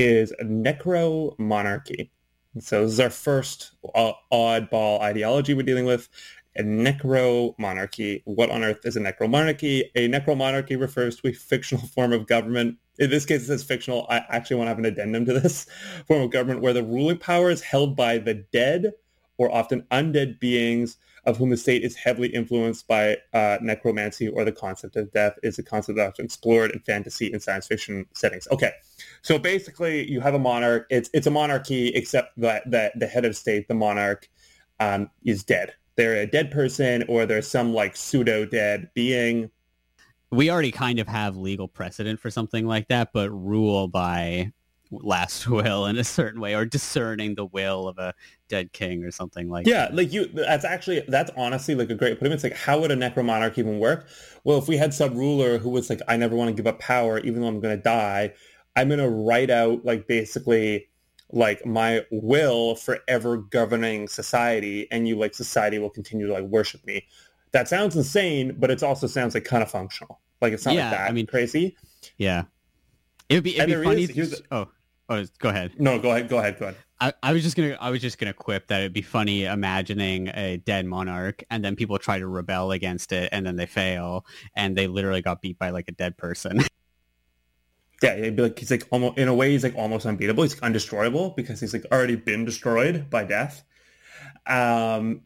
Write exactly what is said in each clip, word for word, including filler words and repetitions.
is necromonarchy. So this is our first uh, oddball ideology we're dealing with, a necromonarchy. What on earth is a necromonarchy? A necromonarchy refers to a fictional form of government. In this case, it says fictional. I actually want to have an addendum to this form of government where the ruling power is held by the dead or often undead beings of whom the state is heavily influenced by uh, necromancy, or the concept of death is a concept that's often explored in fantasy and science fiction settings. Okay, so basically you have a monarch. It's it's a monarchy, except that, that the head of state, the monarch, um, is dead. They're a dead person, or there's some like pseudo-dead being. We already kind of have legal precedent for something like that, but rule by last will in a certain way, or discerning the will of a dead king or something like yeah, that. Yeah, like you, that's actually, that's honestly like a great put. It's like, how would a necromonarch even work? Well, if we had some ruler who was like, I never want to give up power, even though I'm going to die, I'm going to write out like basically like my will for ever governing society, and you like society will continue to like worship me. That sounds insane, but it also sounds like kind of functional. Like it's not yeah, like that I mean, crazy. Yeah. It would be, it'd be funny. Is, to, oh, oh, go ahead. No, go ahead. Go ahead. Go ahead. I, I was just gonna, I was just gonna quip that it'd be funny imagining a dead monarch, and then people try to rebel against it, and then they fail, and they literally got beat by like a dead person. Yeah, he'd be like, he's like almost, in a way, he's like almost unbeatable. He's like undestroyable because he's like already been destroyed by death. Um,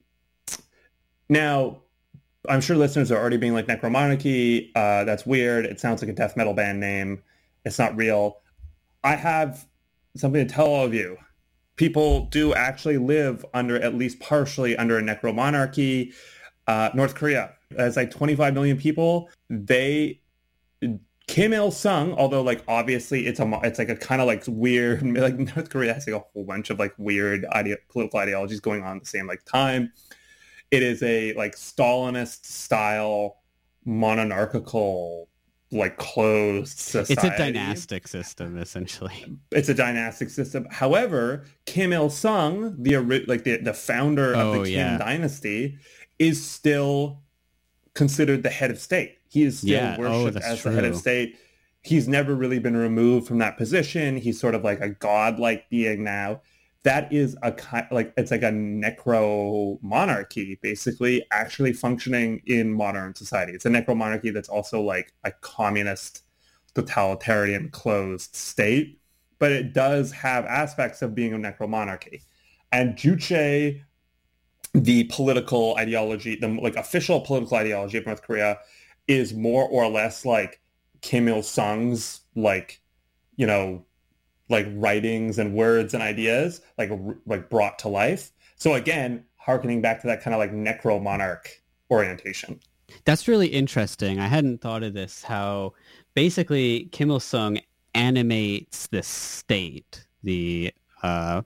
now, I'm sure listeners are already being like, necromonarchy, uh, that's weird. It sounds like a death metal band name. It's not real. I have something to tell all of you. People do actually live under, at least partially under, a necromonarchy. Uh, North Korea, that's like twenty-five million people. They, Kim Il-sung, although like obviously it's a, it's like a kind of like weird, like North Korea has like a whole bunch of like weird idea, political ideologies going on at the same like time. It is a like Stalinist style monarchical like closed society. It's a dynastic system, essentially. It's a dynastic system. However, Kim Il-sung, the like the, the founder of oh, the Kim yeah. dynasty, is still considered the head of state. He is still yeah. worshipped oh, as true. the head of state. He's never really been removed from that position. He's sort of like a godlike being now. That is a kind like it's like a necro monarchy, basically, actually functioning in modern society. It's a necro monarchy that's also like a communist, totalitarian, closed state, but it does have aspects of being a necro monarchy. And Juche, the political ideology, the like official political ideology of North Korea, is more or less like Kim Il-sung's, like, you know, like writings and words and ideas, like like brought to life. So again, harkening back to that kind of like necro monarch orientation. That's really interesting. I hadn't thought of this, how basically Kim Il-sung animates the state, the uh,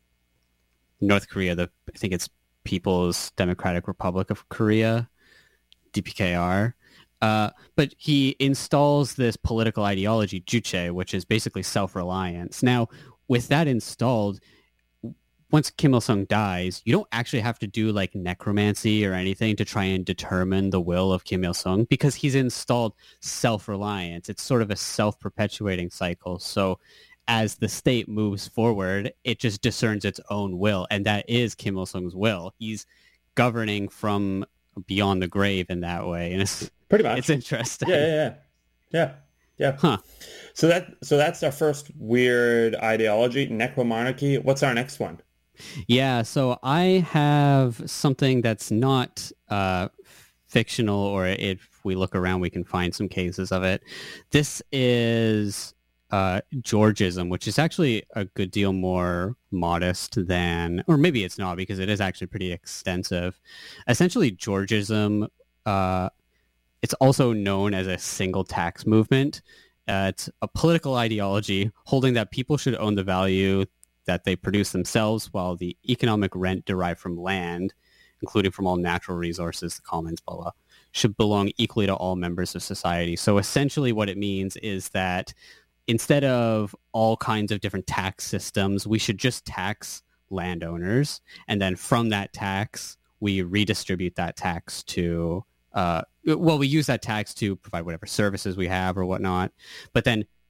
North Korea, the I think it's People's Democratic Republic of Korea, D P K R. Uh, but he installs this political ideology, Juche, which is basically self-reliance. Now, with that installed, once Kim Il-sung dies, you don't actually have to do like necromancy or anything to try and determine the will of Kim Il-sung, because he's installed self-reliance. It's sort of a self-perpetuating cycle. So as the state moves forward, it just discerns its own will, and that is Kim Il-sung's will. He's governing from beyond the grave in that way, and it's pretty much it's interesting. Yeah, yeah, yeah, yeah, yeah. Huh. So that so that's our first weird ideology, necromonarchy. What's our next one? Yeah, so I have something that's not uh, fictional, or if we look around, we can find some cases of it. This is uh, Georgism, which is actually a good deal more modest than, or maybe it's not, because it is actually pretty extensive. Essentially, Georgism, uh, it's also known as a single tax movement. Uh, it's a political ideology holding that people should own the value that they produce themselves, while the economic rent derived from land, including from all natural resources, the commons, blah, blah, should belong equally to all members of society. So essentially what it means is that instead of all kinds of different tax systems, we should just tax landowners. And then from that tax, we redistribute that tax to, uh, well, we use that tax to provide whatever services we have or whatnot. But then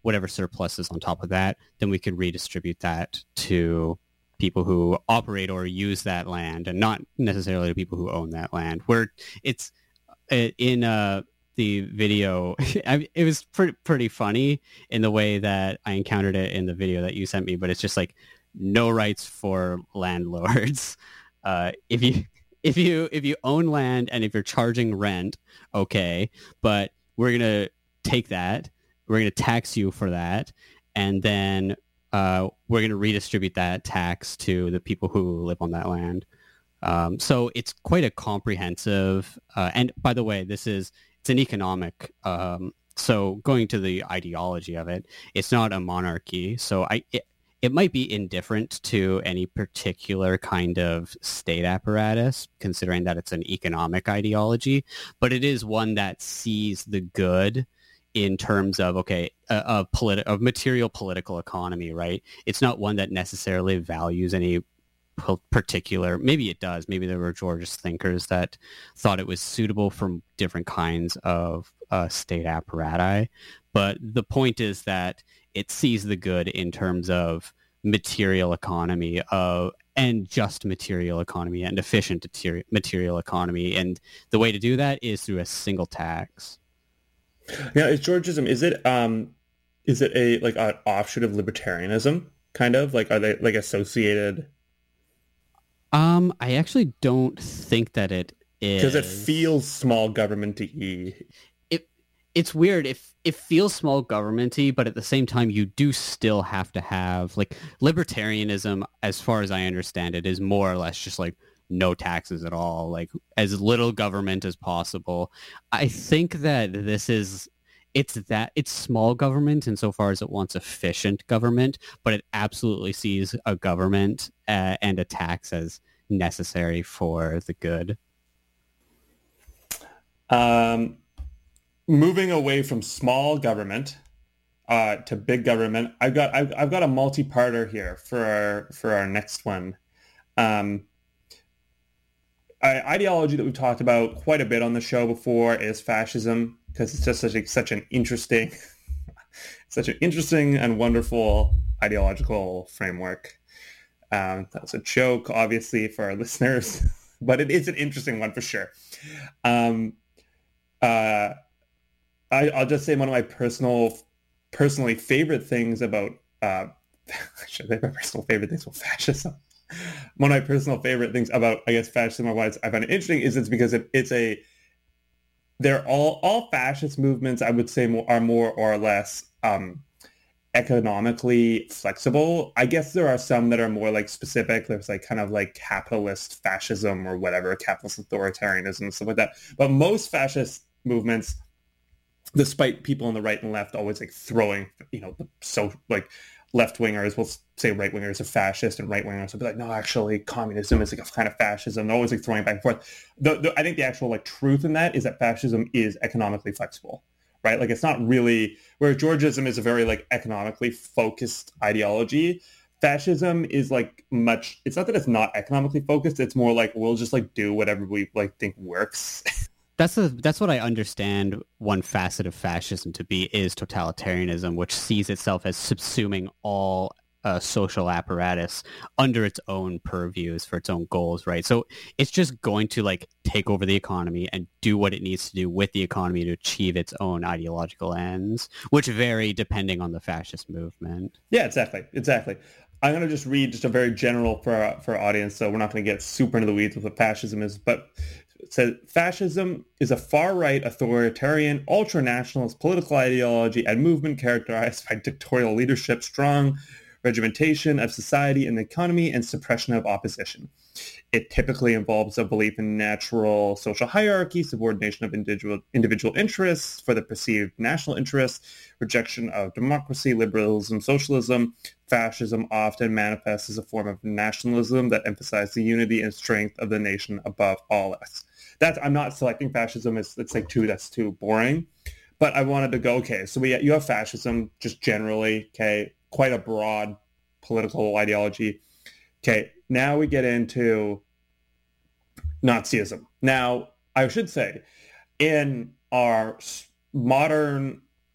whatever surplus is on top of that, then we could redistribute that to people who operate or use that land, and not necessarily to people who own that land. Where it's in uh, the video, it was pretty pretty funny in the way that I encountered it in the video that you sent me. But it's just like no rights for landlords. Uh, if you if you if you own land and if you're charging rent, okay, but we're gonna take that, we're gonna tax you for that, and then uh, we're gonna redistribute that tax to the people who live on that land. Um, so it's quite a comprehensive. Uh, and by the way, this is it's an economic. Um, so going to the ideology of it, it's not a monarchy. So I. It, It might be indifferent to any particular kind of state apparatus, considering that it's an economic ideology, but it is one that sees the good in terms of, okay, a, a politi- of material political economy, right? It's not one that necessarily values any p- particular, maybe it does, maybe there were Georgist thinkers that thought it was suitable for different kinds of uh, state apparatus, but the point is that it sees the good in terms of material economy uh, and just material economy and efficient material economy. And the way to do that is through a single tax. Now, is Georgism, is it um, is it a like an offshoot of libertarianism, kind of? Like, are they like associated? Um, I actually don't think that it is. Because it feels small government-y. It's weird. It, it feels small government-y, but at the same time, you do still have to have, like, libertarianism, as far as I understand it, is more or less just, like, no taxes at all, like, as little government as possible. I think that this is, it's that, it's small government insofar as it wants efficient government, but it absolutely sees a government uh, and a tax as necessary for the good. Um... Moving away from small government uh, to big government, I've got I've, I've got a multi-parter here for our for our next one. Um, ideology that we've talked about quite a bit on the show before is fascism, because it's just such a, such an interesting, such an interesting and wonderful ideological framework. Um, that's a joke, obviously, for our listeners, but it is an interesting one for sure. Um, uh, I, I'll just say one of my personal, personally favorite things about, uh, should I say my personal favorite things about fascism? One of my personal favorite things about, I guess, fascism, or why I find it interesting, is it's because it, it's a, they're all, all fascist movements, I would say, more, are more or less um, economically flexible. I guess there are some that are more like specific. There's like kind of like capitalist fascism or whatever, capitalist authoritarianism, stuff like that. But most fascist movements, despite people on the right and left always like throwing, you know, the so like left wingers will say right wingers are fascist and right wingers will be like, no, actually communism is like a kind of fascism. They're always like throwing back and forth. The, the, I think the actual like truth in that is that fascism is economically flexible, right? Like it's not really, where Georgism is a very like economically focused ideology. Fascism is like much, it's not that it's not economically focused. It's more like, we'll just like do whatever we like think works. That's a, that's what I understand one facet of fascism to be, is totalitarianism, which sees itself as subsuming all uh, social apparatus under its own purviews for its own goals, right? So it's just going to like take over the economy and do what it needs to do with the economy to achieve its own ideological ends, which vary depending on the fascist movement. Yeah, exactly, exactly. I'm going to just read just a very general for our, for our audience, so we're not going to get super into the weeds with what fascism is, but it says fascism is a far-right, authoritarian, ultra-nationalist political ideology and movement characterized by dictatorial leadership, strong regimentation of society and the economy, and suppression of opposition. It typically involves a belief in natural social hierarchy, subordination of individual individual interests for the perceived national interests, rejection of democracy, liberalism, socialism. Fascism often manifests as a form of nationalism that emphasizes the unity and strength of the nation above all else. That's, I'm not selecting fascism as it's like too, that's too boring, but I wanted to go, okay, so we you have fascism just generally, okay, quite a broad political ideology. Okay, now we get into Nazism. Now, I should say, in our modern, like,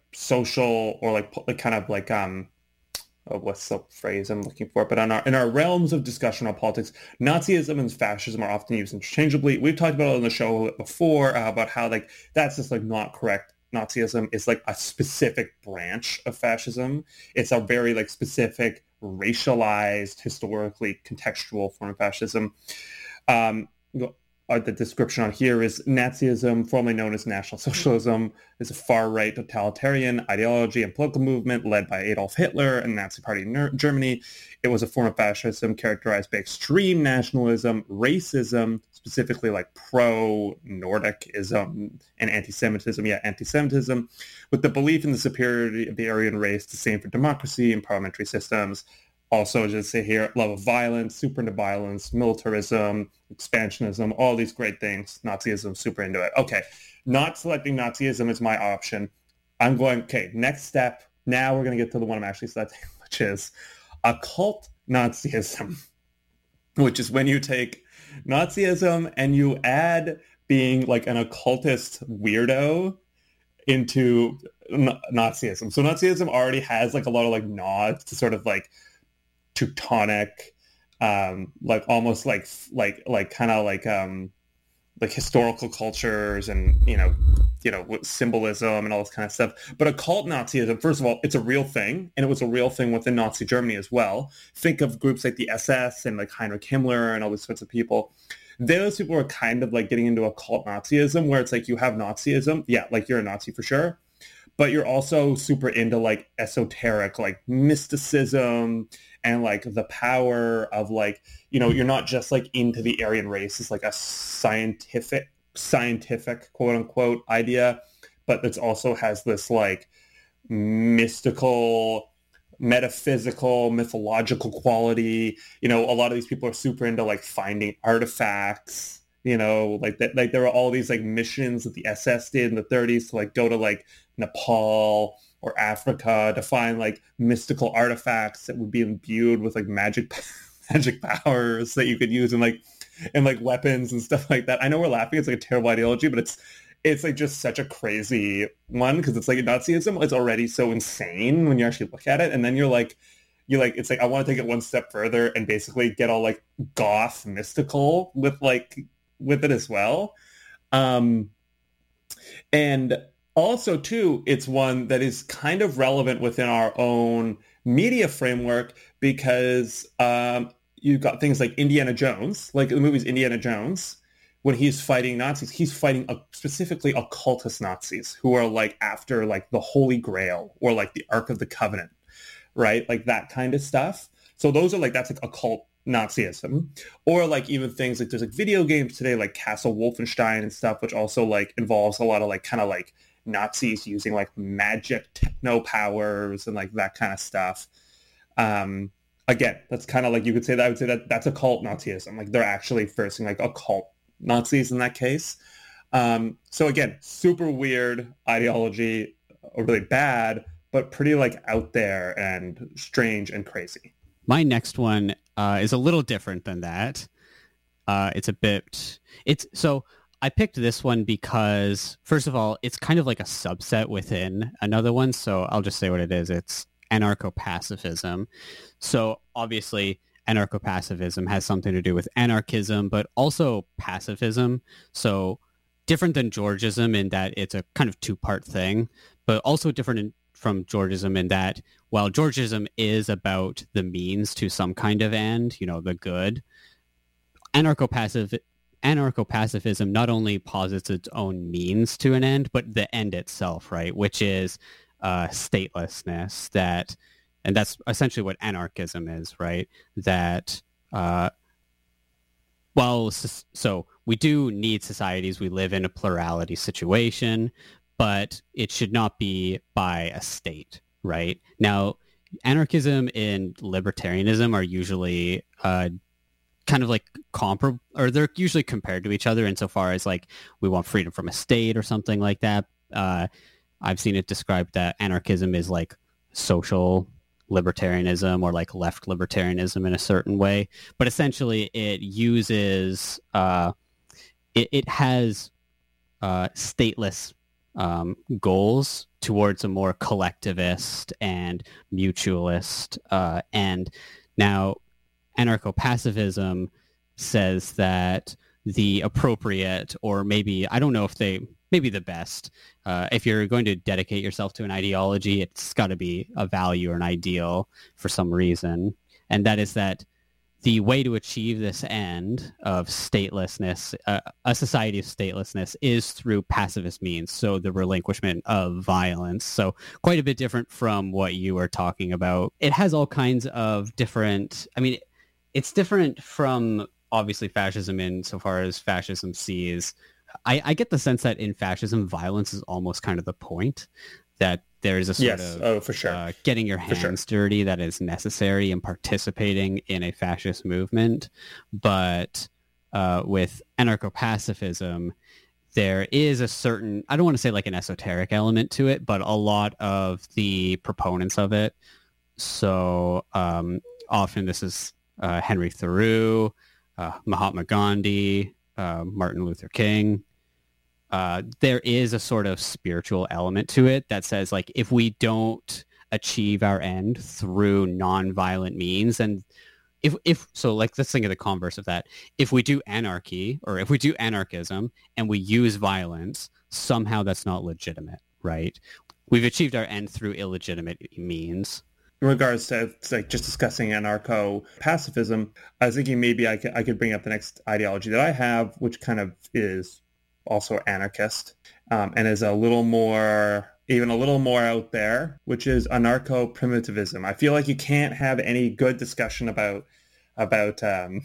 social or like like kind of like um oh, what's the phrase I'm looking for? But on our in our realms of discussion on politics, Nazism and fascism are often used interchangeably. We've talked about it on the show before uh, about how like that's just like not correct. Nazism is like a specific branch of fascism. It's a very like specific, racialized, historically contextual form of fascism. Um, uh, the description on here is Nazism, formerly known as National Socialism, is a far-right totalitarian ideology and political movement led by Adolf Hitler and the Nazi Party in Germany. It was a form of fascism characterized by extreme nationalism, racism, specifically like pro-Nordicism and anti-Semitism, yeah, anti-Semitism, with the belief in the superiority of the Aryan race to stand for democracy and parliamentary systems. Also, just say here, love of violence, super into violence, militarism, expansionism, all these great things. Nazism, super into it. Okay, not selecting Nazism as my option. I'm going, okay, next step. Now we're going to get to the one I'm actually selecting, which is occult Nazism, which is when you take Nazism and you add being like an occultist weirdo into Nazism. So Nazism already has like a lot of like nods to sort of like Teutonic, um, like almost like like like kind of like um, like historical cultures and you know you know symbolism and all this kind of stuff. But occult Nazism, first of all, it's a real thing, and it was a real thing within Nazi Germany as well. Think of groups like the S S and like Heinrich Himmler and all these sorts of people. Those people are kind of like getting into occult Nazism, where it's like you have Nazism, yeah, like you're a Nazi for sure, but you're also super into like esoteric, like mysticism and like the power of like, you know, you're not just like into the Aryan race. It's like a scientific, scientific quote unquote idea, but it also has this like mystical, metaphysical, mythological quality. You know, a lot of these people are super into like finding artifacts. You know, like that, like there were all these like missions that the S S did in the thirties to like go to like Nepal or Africa to find like mystical artifacts that would be imbued with like magic magic powers that you could use in like in like weapons and stuff like that. I know we're laughing; it's like a terrible ideology, but it's it's like just such a crazy one because it's like Nazism. It's already so insane when you actually look at it, and then you're like. You like it's like I want to take it one step further and basically get all like goth mystical with like with it as well. Um, and also too, it's one that is kind of relevant within our own media framework because um, you've got things like Indiana Jones, like the movie's Indiana Jones, when he's fighting Nazis, he's fighting a, specifically occultist Nazis who are like after like the Holy Grail or like the Ark of the Covenant. Right? Like that kind of stuff. So those are like, that's like occult Nazism. Or like even things like there's like video games today like Castle Wolfenstein and stuff, which also like involves a lot of like kind of like Nazis using like magic techno powers and like that kind of stuff. Um, again, that's kind of like, you could say that, I would say that that's occult Nazism. Like they're actually firsting like occult Nazis in that case. Um, so again, super weird ideology, or really bad, but pretty like out there and strange and crazy. My next one uh, is a little different than that. Uh, it's a bit, it's, so I picked this one because, first of all, it's kind of like a subset within another one. So I'll just say what it is. It's anarcho-pacifism. So obviously anarcho-pacifism has something to do with anarchism, but also pacifism. So different than Georgism in that it's a kind of two-part thing, but also different in from Georgism in that while Georgism is about the means to some kind of end, you know, the good, anarcho-passive, anarcho-pacifism not only posits its own means to an end, but the end itself, right, which is uh, statelessness, that, and that's essentially what anarchism is, right, that, uh, well, so we do need societies, we live in a plurality situation, but it should not be by a state, right? Now, anarchism and libertarianism are usually uh, kind of like comparable, or they're usually compared to each other insofar as like we want freedom from a state or something like that. Uh, I've seen it described that anarchism is like social libertarianism or like left libertarianism in a certain way, but essentially it uses, uh, it, it has uh, stateless Um, goals towards a more collectivist and mutualist. Uh, and now anarcho-pacifism says that the appropriate, or maybe, I don't know if they, maybe the best, uh, if you're going to dedicate yourself to an ideology, it's got to be a value or an ideal for some reason. And that is that the way to achieve this end of statelessness, uh, a society of statelessness, is through pacifist means, so the relinquishment of violence. So quite a bit different from what you were talking about. It has all kinds of different, I mean, it's different from, obviously, fascism insofar as fascism sees, I, I get the sense that in fascism, violence is almost kind of the point, that there's a sort yes. of oh, for sure. uh, getting your hands sure. dirty that is necessary in participating in a fascist movement. But uh, with anarcho-pacifism, there is a certain, I don't want to say like an esoteric element to it, but a lot of the proponents of it. So um, often this is uh, Henry Thoreau, uh, Mahatma Gandhi, uh, Martin Luther King. Uh, there is a sort of spiritual element to it that says, like, if we don't achieve our end through nonviolent means, and if if so, like, let's think of the converse of that. If we do anarchy, or if we do anarchism and we use violence, somehow that's not legitimate, right? We've achieved our end through illegitimate means. In regards to, like, just discussing anarcho-pacifism, I was thinking maybe I could, I could bring up the next ideology that I have, which kind of is also anarchist, um, and is a little more, even a little more out there, which is anarcho-primitivism. I feel like you can't have any good discussion about about um,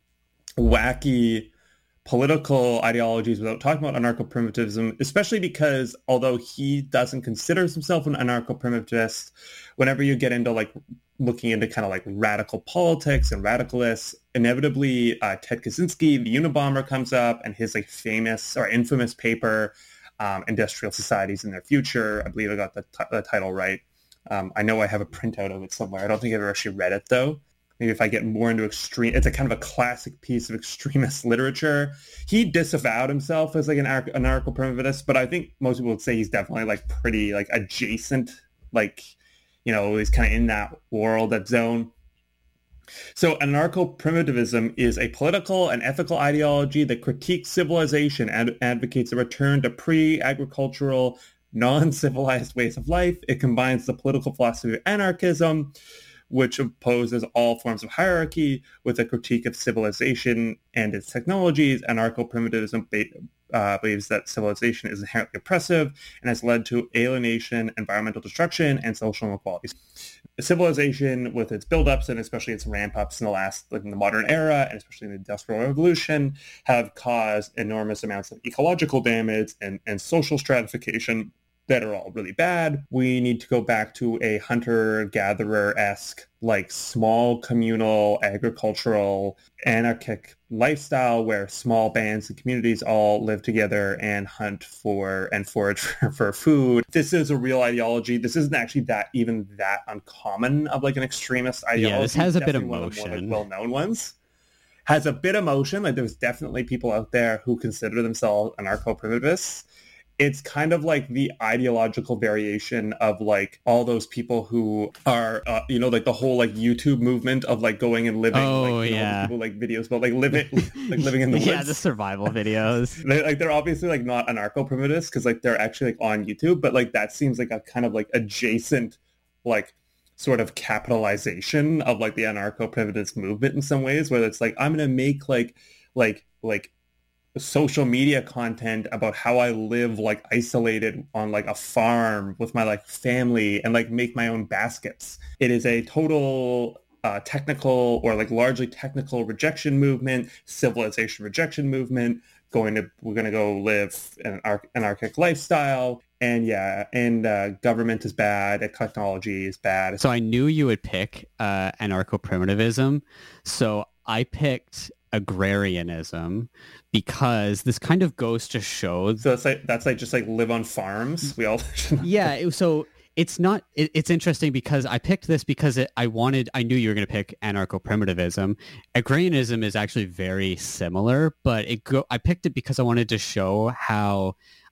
wacky political ideologies without talking about anarcho-primitivism, especially because although he doesn't consider himself an anarcho-primitivist, whenever you get into like looking into kind of like radical politics and radicalists, inevitably uh, Ted Kaczynski, the Unabomber, comes up, and his like famous or infamous paper, um, Industrial Societies in Their Future. I believe I got the, t- the title right. Um, I know I have a printout of it somewhere. I don't think I've ever actually read it though. Maybe if I get more into extreme, it's a kind of a classic piece of extremist literature. He disavowed himself as like an anarcho-primitivist, but I think most people would say he's definitely like pretty like adjacent, like, you know, he's kind of in that world, that zone. So anarcho-primitivism is a political and ethical ideology that critiques civilization and advocates a return to pre-agricultural, non-civilized ways of life. It combines the political philosophy of anarchism, which opposes all forms of hierarchy, with a critique of civilization and its technologies. Anarcho-primitivism uh, believes that civilization is inherently oppressive and has led to alienation, environmental destruction, and social inequalities. Civilization, with its buildups and especially its ramp-ups in the last, like in the modern era, and especially in the Industrial Revolution, have caused enormous amounts of ecological damage and, and social stratification that are all really bad. We need to go back to a hunter-gatherer-esque, like small communal, agricultural, anarchic lifestyle where small bands and communities all live together and hunt for and forage for, for food. This is a real ideology. This isn't actually that even that uncommon of like an extremist ideology. Yeah, this has a bit of Definitely motion. One of the more, like, well-known ones. Has a bit of motion. Like there's definitely people out there who consider themselves anarcho-primitivists. It's kind of like the ideological variation of like all those people who are, uh, you know, like the whole like YouTube movement of like going and living. Oh, like, you yeah. know, people like videos about like living, like living in the woods. Yeah, the survival videos. They're, like they're obviously like not anarcho-primitivists because like they're actually like on YouTube, but like that seems like a kind of like adjacent, like sort of capitalization of like the anarcho-primitivist movement in some ways, where it's like I'm gonna make like like like. social media content about how I live like isolated on like a farm with my like family and like make my own baskets. It is a total uh, technical or like largely technical rejection movement, civilization rejection movement, going to, we're going to go live an anarchic lifestyle. And yeah, and uh, government is bad, and technology is bad. So I knew you would pick uh, anarcho-primitivism. So I picked agrarianism because this kind of goes to show. So that's like that's like just like live on farms. We all. Yeah. It, so it's not. It, it's interesting because I picked this because it, I wanted. I knew you were going to pick anarcho-primitivism. Agrarianism is actually very similar, but it go. I picked it because I wanted to show how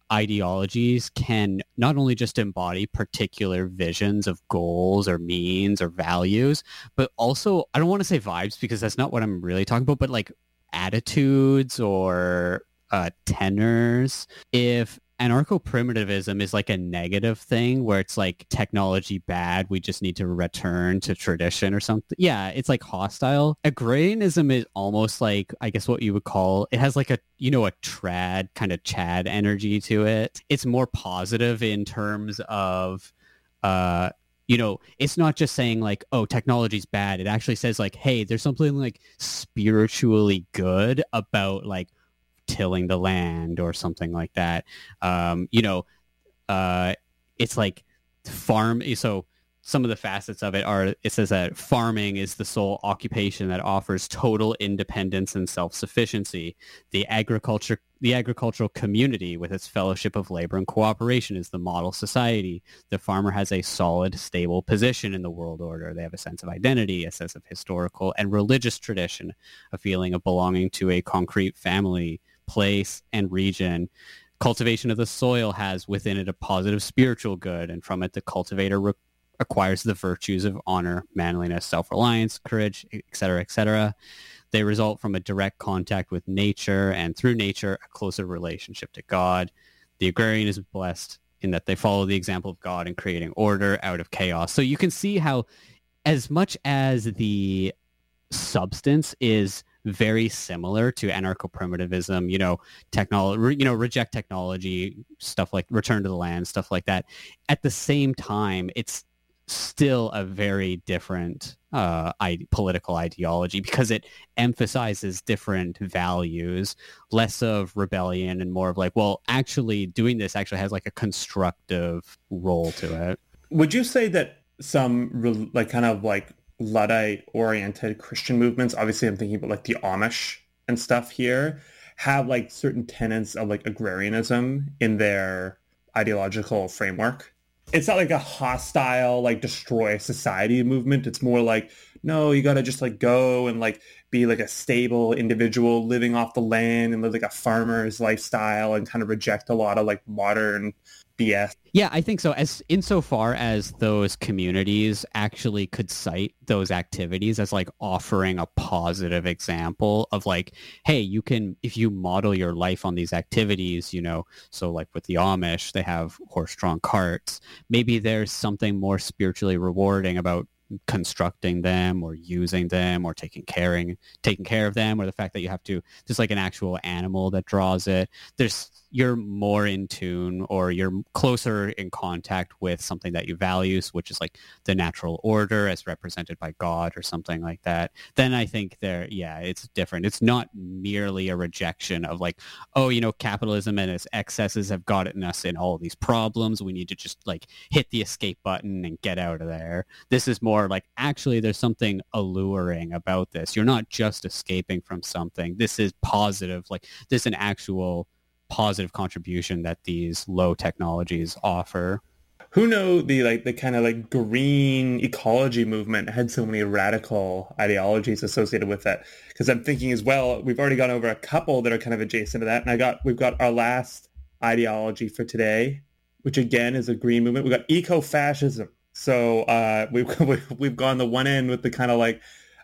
ideologies can not only just embody particular visions of goals or means or values, but also, I don't want to say vibes because that's not what I'm really talking about, but like attitudes or uh, tenors. If anarcho-primitivism is like a negative thing where it's like technology bad, we just need to return to tradition or something. Yeah, it's like hostile. Agrarianism is almost like, I guess what you would call, it has like a, you know, a trad kind of Chad energy to it. It's more positive in terms of, uh, you know, it's not just saying like, oh, technology's bad. It actually says like, hey, there's something like spiritually good about like tilling the land or something like that. Um, you know, uh, it's like farm. So some of the facets of it are, it says that farming is the sole occupation that offers total independence and self-sufficiency. The agriculture, the agricultural community with its fellowship of labor and cooperation is the model society. The farmer has a solid, stable position in the world order. They have a sense of identity, a sense of historical and religious tradition, a feeling of belonging to a concrete family, place, and region. Cultivation of the soil has within it a positive spiritual good, and from it the cultivator re- acquires the virtues of honor, manliness, self-reliance, courage, et cetera, et cetera. They result from a direct contact with nature, and through nature, a closer relationship to God. The agrarian is blessed in that they follow the example of God in creating order out of chaos. So you can see how, as much as the substance is very similar to anarcho-primitivism, you know, technology, you know, reject technology, stuff like return to the land, stuff like that. At the same time, it's still a very different uh, I- political ideology because it emphasizes different values, less of rebellion and more of like, well, actually doing this actually has like a constructive role to it. Would you say that some re- like kind of like Luddite-oriented Christian movements, obviously I'm thinking about like the Amish and stuff here, have like certain tenets of like agrarianism in their ideological framework? It's not like a hostile, like destroy society movement. It's more like, no, you got to just like go and like be like a stable individual living off the land and live like a farmer's lifestyle and kind of reject a lot of like modern B S. Yeah, I think so. As insofar as those communities actually could cite those activities as like offering a positive example of like, hey, you can, if you model your life on these activities, you know, so like with the Amish, they have horse-drawn carts. Maybe there's something more spiritually rewarding about constructing them or using them or taking caring taking care of them, or the fact that you have to, just like an actual animal that draws it. There's, you're more in tune or you're closer in contact with something that you value, which is like the natural order as represented by God or something like that. Then I think there, yeah, it's different. It's not merely a rejection of like, oh, you know, capitalism and its excesses have gotten us in all these problems. We need to just like hit the escape button and get out of there. This is more like, actually, there's something alluring about this. You're not just escaping from something. This is positive. Like, this is an actual positive contribution that these low technologies offer. Who know the like the kind of like green ecology movement had so many radical ideologies associated with it? Because I'm thinking as well, we've already gone over a couple that are kind of adjacent to that, and I got we've got our last ideology for today, which again is a green movement. We've got eco-fascism. So uh, we've we've gone the one end with the kind of like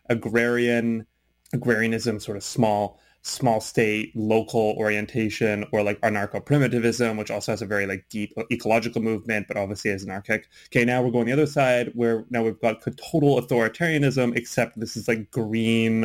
agrarian agrarianism, sort of small. small state, local orientation, or like anarcho-primitivism, which also has a very like deep ecological movement, but obviously is anarchic. Okay, now we're going the other side where now we've got total authoritarianism, except this is like green,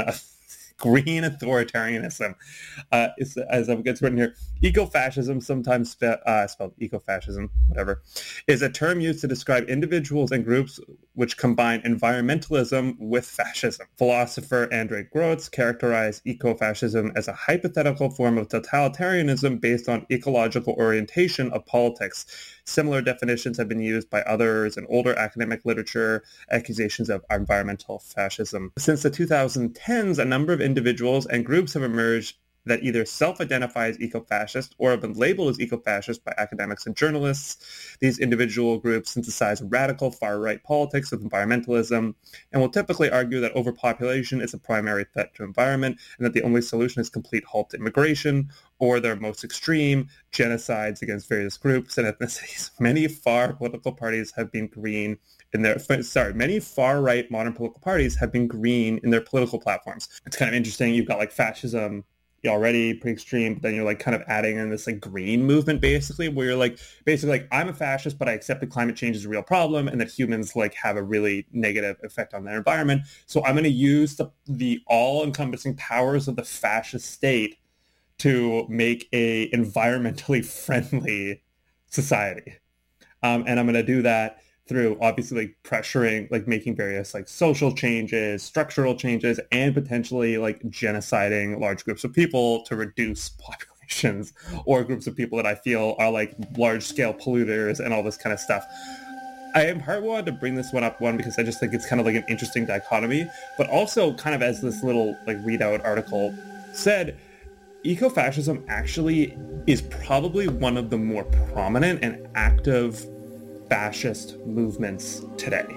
green authoritarianism. Uh, it's, as it gets written here, eco-fascism, sometimes spe- uh, spelled eco-fascism, whatever, is a term used to describe individuals and groups which combine environmentalism with fascism. Philosopher Andrei Grotz characterized eco-fascism as a hypothetical form of totalitarianism based on ecological orientation of politics. Similar definitions have been used by others in older academic literature, accusations of environmental fascism. Since the twenty tens, a number of individuals and groups have emerged that either self-identify as eco-fascist or have been labeled as eco-fascist by academics and journalists. These individual groups synthesize radical far-right politics with environmentalism and will typically argue that overpopulation is a primary threat to environment and that the only solution is complete halt to immigration, or their most extreme, genocides against various groups and ethnicities. Many far political parties have been green in their, sorry, many far-right modern political parties have been green in their political platforms. It's kind of interesting. You've got like fascism already pretty extreme, but then you're like kind of adding in this like green movement basically, where you're like basically like I'm a fascist, but I accept that climate change is a real problem and that humans like have a really negative effect on their environment. So I'm going to use the the all-encompassing powers of the fascist state to make a environmentally friendly society, um, and I'm going to do that through obviously like pressuring, like making various like social changes, structural changes, and potentially like genociding large groups of people to reduce populations or groups of people that I feel are like large scale polluters and all this kind of stuff. I am part wanted to bring this one up, one, because I just think it's kind of like an interesting dichotomy, but also kind of as this little like readout article said, ecofascism actually is probably one of the more prominent and active fascist movements today.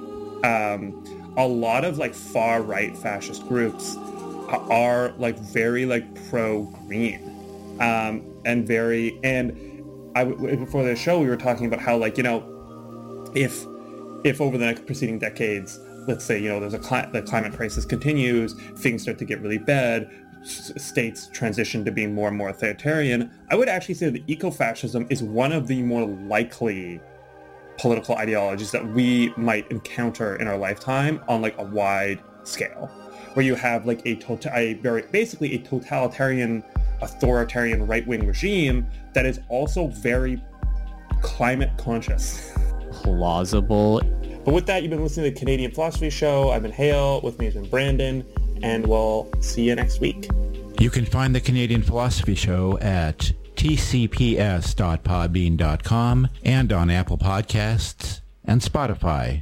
Um, a lot of like far right fascist groups are like very like pro green, um, and very and I before the show we were talking about how like you know if if over the next preceding decades, let's say you know there's a cli- the climate crisis continues, things start to get really bad, s- states transition to being more and more authoritarian, I would actually say that ecofascism is one of the more likely political ideologies that we might encounter in our lifetime on like a wide scale, where you have like a, tota- a very basically a totalitarian, authoritarian right-wing regime that is also very climate conscious. Plausible. But with that, you've been listening to the Canadian Philosophy Show. I've been Hale, with me has been Brandon, and we'll see you next week. You can find the Canadian Philosophy Show at t c p s dot podbean dot com and on Apple Podcasts and Spotify.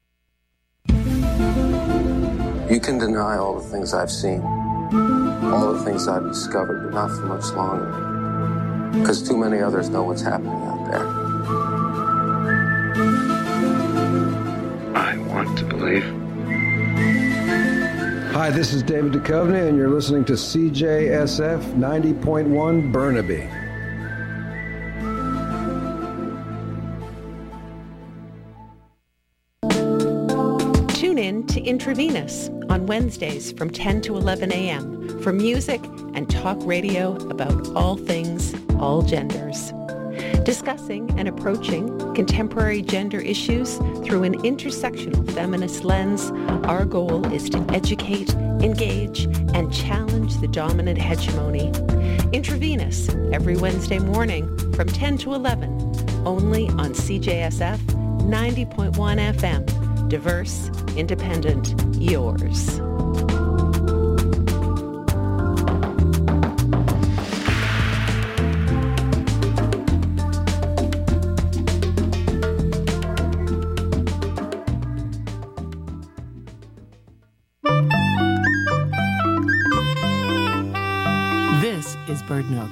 You can deny all the things I've seen, all the things I've discovered, but not for much longer, because too many others know what's happening out there. I want to believe. Hi, this is David Duchovny, and you're listening to C J S F ninety point one Burnaby. Tune in to Intravenous on Wednesdays from ten to eleven a.m. for music and talk radio about all things, all genders. Discussing and approaching contemporary gender issues through an intersectional feminist lens, our goal is to educate, engage, and challenge the dominant hegemony. Intravenous, every Wednesday morning from ten to eleven, only on C J S F ninety point one F M. Diverse, independent, yours. This is BirdNote.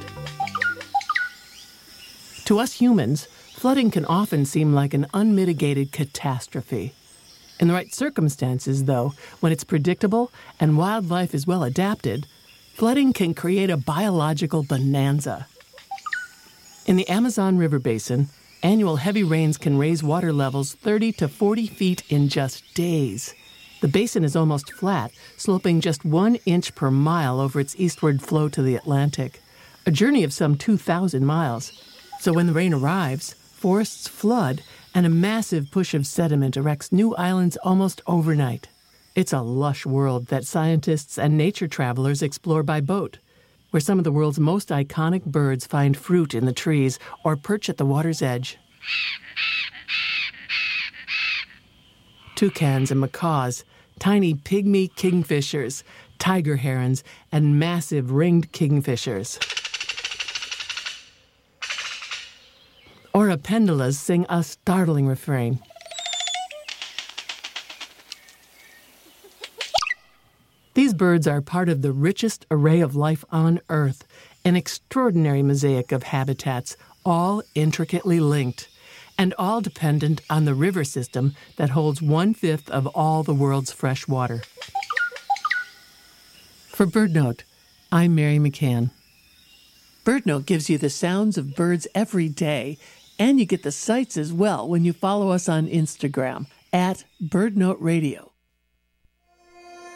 To us humans, flooding can often seem like an unmitigated catastrophe. In the right circumstances, though, when it's predictable and wildlife is well adapted, flooding can create a biological bonanza. In the Amazon River Basin, annual heavy rains can raise water levels thirty to forty feet in just days. The basin is almost flat, sloping just one inch per mile over its eastward flow to the Atlantic, a journey of some two thousand miles. So when the rain arrives, forests flood, and a massive push of sediment erects new islands almost overnight. It's a lush world that scientists and nature travelers explore by boat, where some of the world's most iconic birds find fruit in the trees or perch at the water's edge. Toucans and macaws, tiny pygmy kingfishers, tiger herons, and massive ringed kingfishers. Oropendulas sing a startling refrain. These These birds are part of the richest array of life on Earth, an extraordinary mosaic of habitats, all intricately linked, and all dependent on the river system that holds one-fifth of all the world's fresh water. For BirdNote, I'm Mary McCann. BirdNote gives you the sounds of birds every day, and you get the sights as well when you follow us on Instagram at BirdNote Radio.